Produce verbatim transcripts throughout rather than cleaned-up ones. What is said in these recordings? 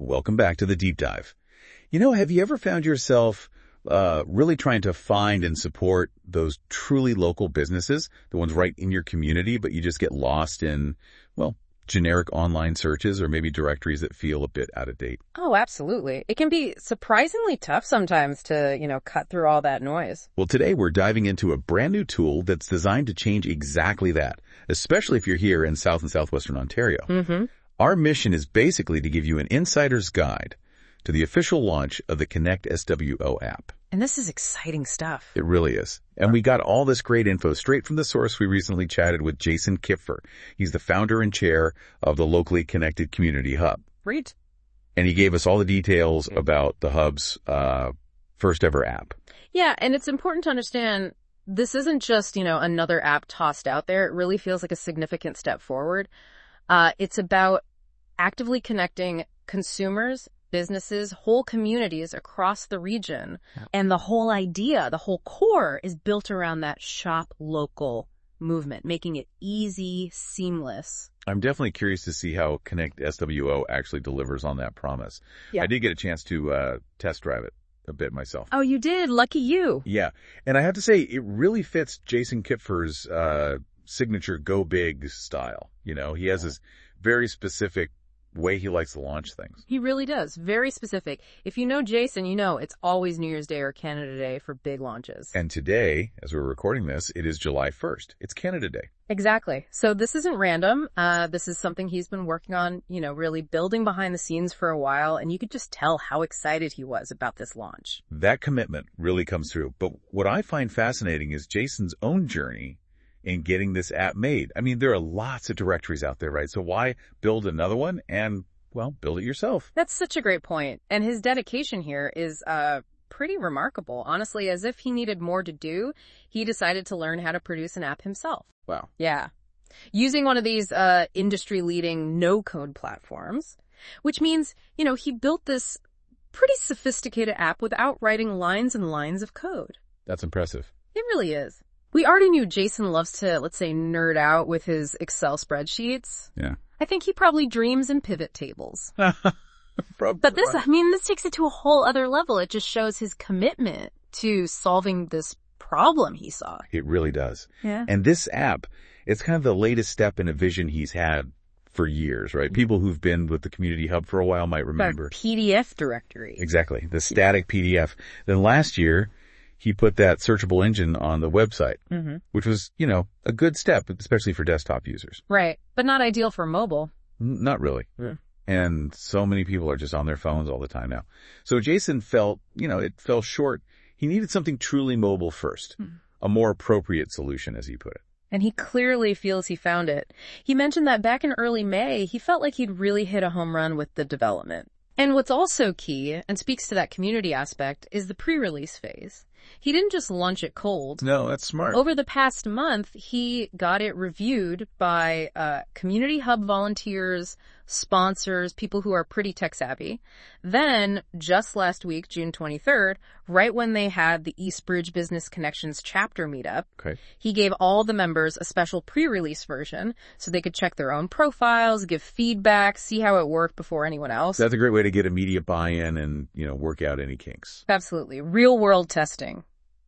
Welcome back to the Deep Dive. You know, have you ever found yourself uh really trying to find and support those truly local businesses, the ones right in your community, but you just get lost in, well, generic online searches or maybe directories that feel a bit out of date? Oh, absolutely. It can be surprisingly tough sometimes to, you know, cut through all that noise. Well, today we're diving into a brand new tool that's designed to change exactly that, especially if you're here in South and Southwestern Ontario. Mm-hmm. Our mission is basically to give you an insider's guide to the official launch of the Connect S W O app. And this is exciting stuff. It really is. And we got all this great info straight from the source. We recently chatted with Jason Kipfer. He's the founder and chair of the locally connected community hub. Great. And he gave us all the details about the hub's uh first ever app. Yeah, and it's important to understand this isn't just, you know, another app tossed out there. It really feels like a significant step forward. Uh, it's about actively connecting consumers, businesses, whole communities across the region. Yeah. And the whole idea, the whole core is built around that shop local movement, making it easy, seamless. I'm definitely curious to see how Connect S W O actually delivers on that promise. Yeah. I did get a chance to uh, test drive it a bit myself. Oh, you did? Lucky you. Yeah. And I have to say, it really fits Jason Kipfer's uh, signature go big style. You know, he has this very specific way he likes to launch things. He really does. Very specific. If you know Jason, you know it's always New Year's Day or Canada Day for big launches. And today, as we're recording this, it is July first. It's Canada Day. Exactly. So this isn't random. Uh, this is something he's been working on, you know, really building behind the scenes for a while. And you could just tell how excited he was about this launch. That commitment really comes through. But what I find fascinating is Jason's own journey in getting this app made. I mean, there are lots of directories out there, right? So why build another one and, well, build it yourself? That's such a great point. And his dedication here is uh pretty remarkable. Honestly, as if he needed more to do, he decided to learn how to produce an app himself. Wow. Yeah. Using one of these uh industry-leading no-code platforms, which means, you know, he built this pretty sophisticated app without writing lines and lines of code. That's impressive. It really is. We already knew Jason loves to, let's say, nerd out with his Excel spreadsheets. Yeah. I think he probably dreams in pivot tables. Probably. But this, I mean, this takes it to a whole other level. It just shows his commitment to solving this problem he saw. It really does. Yeah. And this app, it's kind of the latest step in a vision he's had for years, right? People who've been with the Community Hub for a while might remember. The P D F directory. Exactly. The static P D F. Then last year, he put that searchable engine on the website, mm-hmm. which was, you know, a good step, especially for desktop users. Right. But not ideal for mobile. N- not really. Yeah. And so many people are just on their phones all the time now. So Jason felt, you know, it fell short. He needed something truly mobile first, mm. a more appropriate solution, as he put it. And he clearly feels he found it. He mentioned that back in early May, he felt like he'd really hit a home run with the development. And what's also key, and speaks to that community aspect, is the pre-release phase. He didn't just launch it cold. No, that's smart. Over the past month, he got it reviewed by uh, Community Hub volunteers, sponsors, people who are pretty tech savvy. Then, just last week, June twenty-third, right when they had the Eastbridge Business Connections chapter meetup, okay. he gave all the members a special pre-release version so they could check their own profiles, give feedback, see how it worked before anyone else. That's a great way to get immediate buy-in and, you know, work out any kinks. Absolutely. Real-world testing.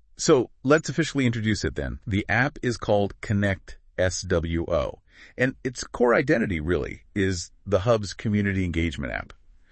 So let's officially introduce it then. The app is called Connect S W O. And its core identity, really, is the Hub's community engagement app.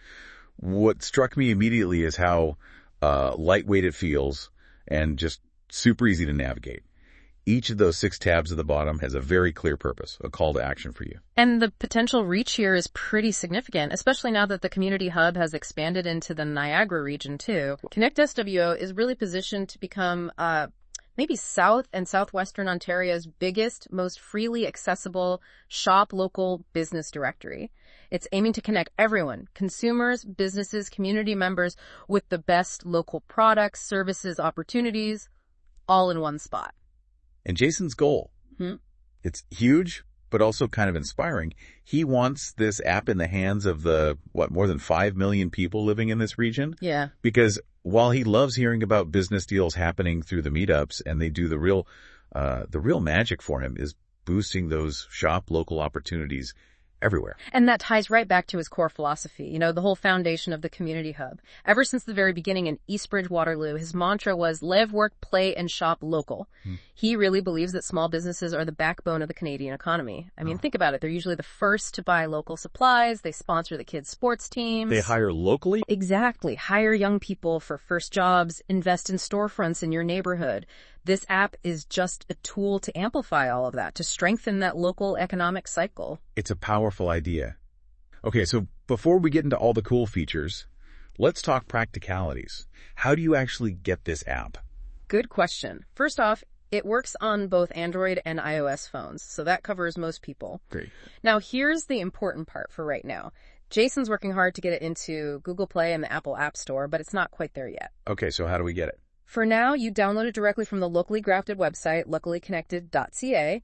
What struck me immediately is how uh, lightweight it feels and just super easy to navigate. Each of those six tabs at the bottom has a very clear purpose, a call to action for you. And the potential reach here is pretty significant, especially now that the Community Hub has expanded into the Niagara region too. Connect S W O is really positioned to become uh maybe South and Southwestern Ontario's biggest, most freely accessible shop local business directory. It's aiming to connect everyone, consumers, businesses, community members, with the best local products, services, opportunities, all in one spot. And Jason's goal, hmm. it's huge, but also kind of inspiring. He wants this app in the hands of the, what, more than five million people living in this region? Yeah. Because while he loves hearing about business deals happening through the meetups, and they do the real, uh, the real magic for him is boosting those shop local opportunities everywhere. And that ties right back to his core philosophy, you know, the whole foundation of the community hub. Ever since the very beginning in Eastbridge, Waterloo, his mantra was live, work, play, and shop local. Hmm. He really believes that small businesses are the backbone of the Canadian economy. I mean, oh. think about it. They're usually the first to buy local supplies. They sponsor the kids' sports teams. They hire locally? Exactly. Hire young people for first jobs, invest in storefronts in your neighborhood. This app is just a tool to amplify all of that, to strengthen that local economic cycle. It's a powerful idea. Okay, so before we get into all the cool features, let's talk practicalities. How do you actually get this app? Good question. First off, it works on both Android and iOS phones, so that covers most people. Great. Now, here's the important part for right now. Jason's working hard to get it into Google Play and the Apple App Store, but it's not quite there yet. Okay, so how do we get it? For now, you download it directly from the locally grafted website, luckily connected dot c a,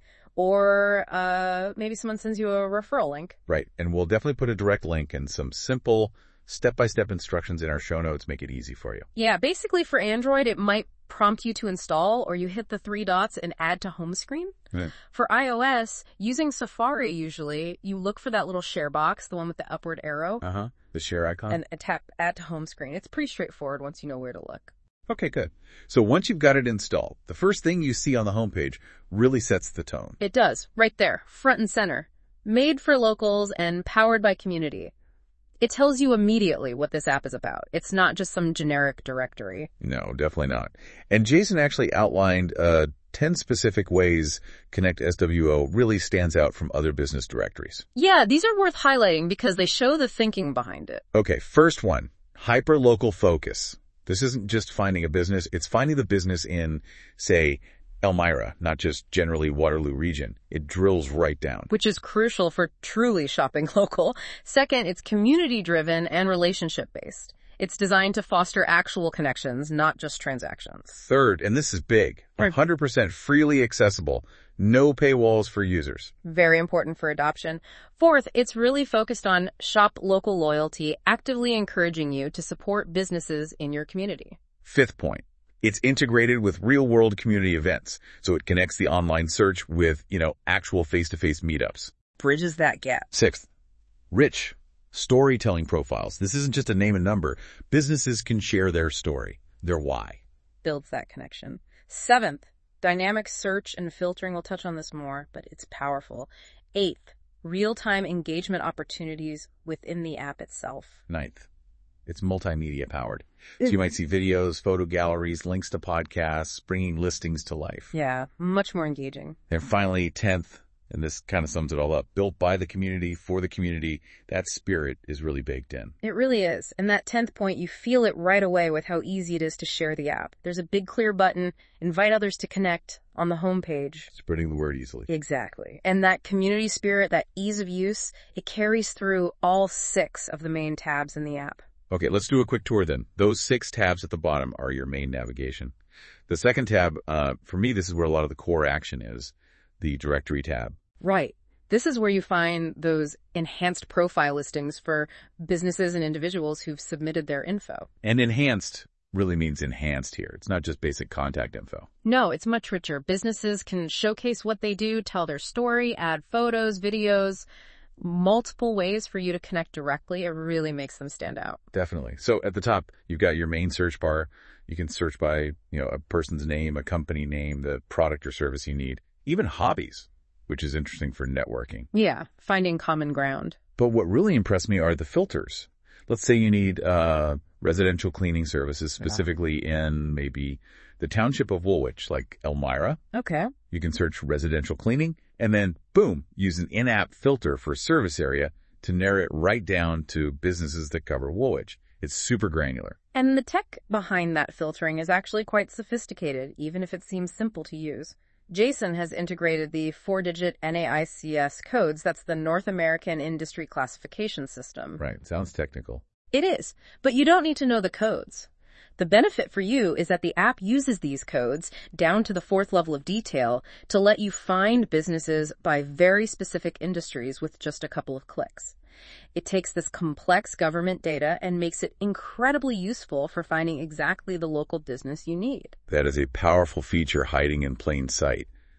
or uh, maybe someone sends you a referral link. Right, and we'll definitely put a direct link and some simple step-by-step instructions in our show notes, make it easy for you. Yeah, basically for Android, it might prompt you to install, or you hit the three dots and add to home screen. Yeah. For iOS, using Safari usually, you look for that little share box, the one with the upward arrow. Uh-huh, the share icon. And tap add to home screen. It's pretty straightforward once you know where to look. Okay, good. So once you've got it installed, the first thing you see on the homepage really sets the tone. It does, right there, front and center. Made for locals and powered by community. It tells you immediately what this app is about. It's not just some generic directory. No, definitely not. And Jason actually outlined uh, ten specific ways Connect S W O really stands out from other business directories. Yeah, these are worth highlighting because they show the thinking behind it. Okay, first one, hyper-local focus. This isn't just finding a business, it's finding the business in, say, Elmira, not just generally Waterloo region. It drills right down. Which is crucial for truly shopping local. Second, it's community-driven and relationship-based. It's designed to foster actual connections, not just transactions. Third, and this is big, one hundred percent freely accessible. No paywalls for users. Very important for adoption. Fourth, it's really focused on shop local loyalty, actively encouraging you to support businesses in your community. Fifth point, it's integrated with real-world community events, so it connects the online search with, you know, actual face-to-face meetups. Bridges that gap. Sixth, rich storytelling profiles. This isn't just a name and number. Businesses can share their story, their why. Builds that connection. Seventh, dynamic search and filtering. We'll touch on this more, but it's powerful. Eighth, real-time engagement opportunities within the app itself. Ninth, it's multimedia powered. So you might see videos, photo galleries, links to podcasts, bringing listings to life. Yeah, much more engaging. And finally, tenth, and this kind of sums it all up, built by the community, for the community. That spirit is really baked in. It really is. And that tenth point, you feel it right away with how easy it is to share the app. There's a big clear button, invite others to connect on the homepage. Spreading the word easily. Exactly. And that community spirit, that ease of use, it carries through all six of the main tabs in the app. Okay, let's do a quick tour then. Those six tabs at the bottom are your main navigation. The second tab, uh, for me, this is where a lot of the core action is, the directory tab. Right. This is where you find those enhanced profile listings for businesses and individuals who've submitted their info. And enhanced really means enhanced here. It's not just basic contact info. No, it's much richer. Businesses can showcase what they do, tell their story, add photos, videos, multiple ways for you to connect directly. It really makes them stand out. Definitely. So at the top, you've got your main search bar. You can search by, you know, a person's name, a company name, the product or service you need, even hobbies, which is interesting for networking. Yeah, finding common ground. But what really impressed me are the filters. Let's say you need uh, residential cleaning services, specifically yeah. in maybe the township of Woolwich, like Elmira. Okay. You can search residential cleaning, and then, boom, use an in-app filter for service area to narrow it right down to businesses that cover Woolwich. It's super granular. And the tech behind that filtering is actually quite sophisticated, even if it seems simple to use. Jason has integrated the four-digit N A I C S codes. That's the North American Industry Classification System. Right. Sounds technical. It is, but you don't need to know the codes. The benefit for you is that the app uses these codes down to the fourth level of detail to let you find businesses by very specific industries with just a couple of clicks. It takes this complex government data and makes it incredibly useful for finding exactly the local business you need. That is a powerful feature hiding in plain sight.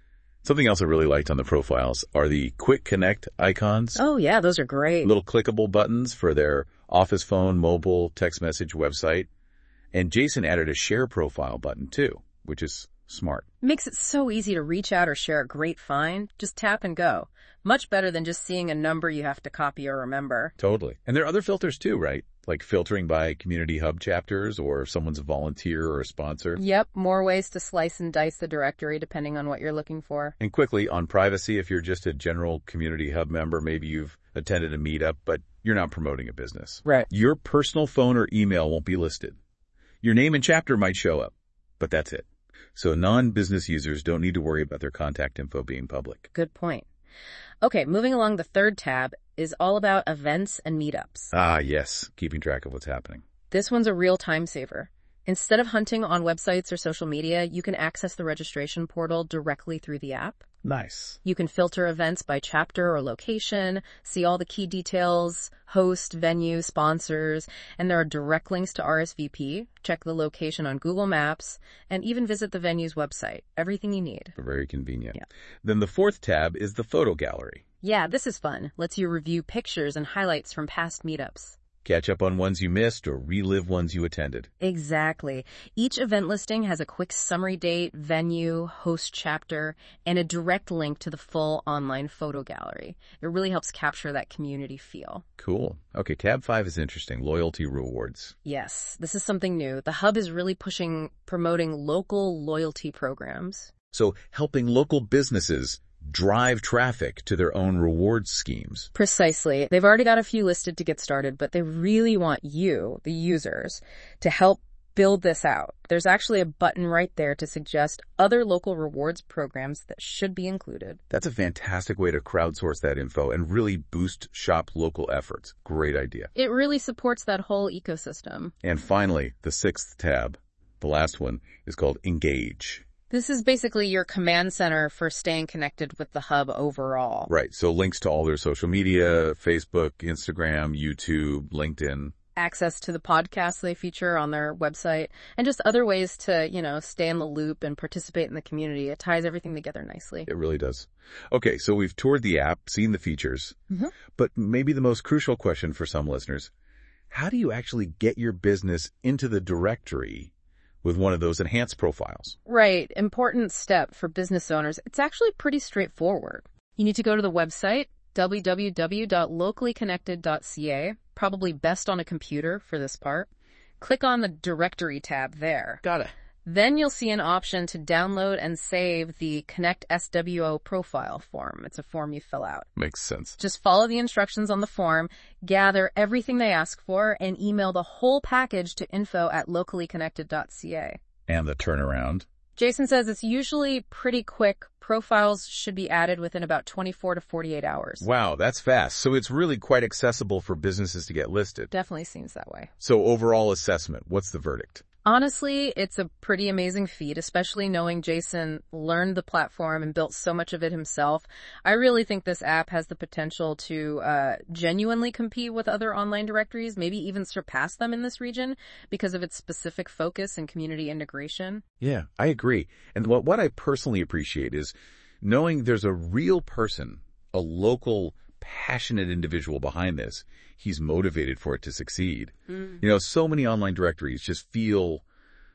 Something else I really liked on the profiles are the Quick Connect icons. Oh yeah, those are great. Little clickable buttons for their office phone, mobile, text message, website. And Jason added a share profile button too, which is smart. Makes it so easy to reach out or share a great find. Just tap and go. Much better than just seeing a number you have to copy or remember. Totally. And there are other filters too, right? Like filtering by community hub chapters or if someone's a volunteer or a sponsor. Yep, more ways to slice and dice the directory depending on what you're looking for. And quickly, on privacy, if you're just a general community hub member, maybe you've attended a meetup, but you're not promoting a business. Right. Your personal phone or email won't be listed. Your name and chapter might show up, but that's it. So non-business users don't need to worry about their contact info being public. Good point. Okay, moving along, the third tab is all about events and meetups. Ah, yes, keeping track of what's happening. This one's a real time saver. Instead of hunting on websites or social media, you can access the registration portal directly through the app. Nice. You can filter events by chapter or location, see all the key details, host, venue, sponsors, and there are direct links to R S V P, check the location on Google Maps, and even visit the venue's website. Everything you need. Very convenient. Yeah. Then the fourth tab is the photo gallery. Yeah, this is fun. Lets you review pictures and highlights from past meetups. Catch up on ones you missed or relive ones you attended. Exactly. Each event listing has a quick summary date, venue, host chapter, and a direct link to the full online photo gallery. It really helps capture that community feel. Cool. Okay, tab five is interesting. Loyalty rewards. Yes, this is something new. The Hub is really pushing, promoting local loyalty programs. So helping local businesses drive traffic to their own rewards schemes. Precisely. They've already got a few listed to get started, but they really want you, the users, to help build this out. There's actually a button right there to suggest other local rewards programs that should be included. That's a fantastic way to crowdsource that info and really boost shop local efforts. Great idea. It really supports that whole ecosystem. And finally, the sixth tab, the last one, is called Engage. This is basically your command center for staying connected with the Hub overall. Right. So links to all their social media, Facebook, Instagram, YouTube, LinkedIn. Access to the podcasts they feature on their website, and just other ways to, you know, stay in the loop and participate in the community. It ties everything together nicely. It really does. Okay, so we've toured the app, seen the features, mm-hmm. but maybe the most crucial question for some listeners, how do you actually get your business into the directory with one of those enhanced profiles? Right. Important step for business owners. It's actually pretty straightforward. You need to go to the website, w w w dot locally connected dot c a, probably best on a computer for this part. Click on the directory tab there. Got it. Then you'll see an option to download and save the Connect S W O profile form. It's a form you fill out. Makes sense. Just follow the instructions on the form, gather everything they ask for, and email the whole package to info at locally connected dot c a. And the turnaround? Jason says it's usually pretty quick. Profiles should be added within about twenty-four to forty-eight hours. Wow, that's fast. So it's really quite accessible for businesses to get listed. Definitely seems that way. So overall assessment, what's the verdict? Honestly, it's a pretty amazing feat, especially knowing Jason learned the platform and built so much of it himself. I really think this app has the potential to uh, genuinely compete with other online directories, maybe even surpass them in this region because of its specific focus and community integration. Yeah, I agree. And what, what I personally appreciate is knowing there's a real person, a local, passionate individual behind this. He's motivated for it to succeed. Mm. You know, so many online directories just feel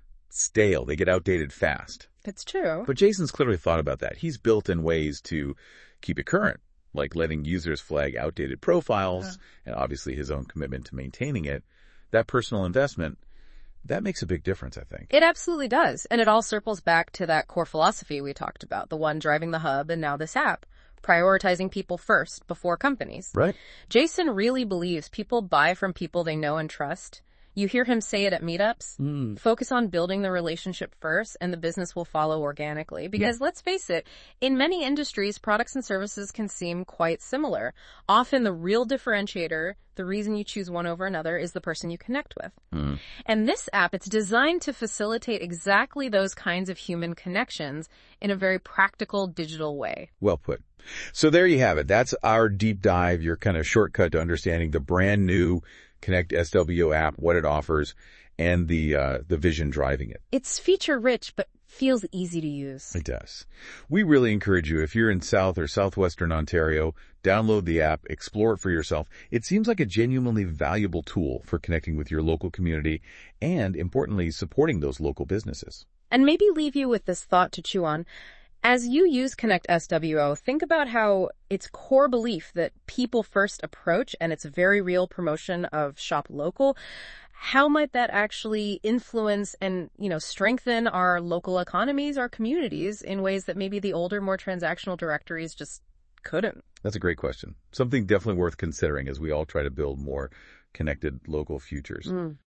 stale. They get outdated fast. It's true. But Jason's clearly thought about that. He's built in ways to keep it current, like letting users flag outdated profiles, yeah. and obviously his own commitment to maintaining it. That personal investment, that makes a big difference, I think. It absolutely does. And it all circles back to that core philosophy we talked about, the one driving the Hub and now this app. Prioritizing people first before companies. Right. Jason really believes people buy from people they know and trust. You hear him say it at meetups. Mm. Focus on building the relationship first and the business will follow organically. Because yeah. let's face it, in many industries, products and services can seem quite similar. Often the real differentiator, the reason you choose one over another, is the person you connect with. Mm. And this app, it's designed to facilitate exactly those kinds of human connections in a very practical digital way. Well put. So there you have it. That's our deep dive, your kind of shortcut to understanding the brand new Connect S W O app, what it offers, and the uh, the vision driving it. It's feature rich, but feels easy to use. It does. We really encourage you, if you're in South or Southwestern Ontario, download the app, explore it for yourself. It seems like a genuinely valuable tool for connecting with your local community and, importantly, supporting those local businesses. And maybe leave you with this thought to chew on. As you use Connect S W O, think about how its core belief that people first approach and its very real promotion of shop local, how might that actually influence and, you know, strengthen our local economies, our communities in ways that maybe the older, more transactional directories just couldn't? That's a great question. Something definitely worth considering as we all try to build more connected local futures. Mm.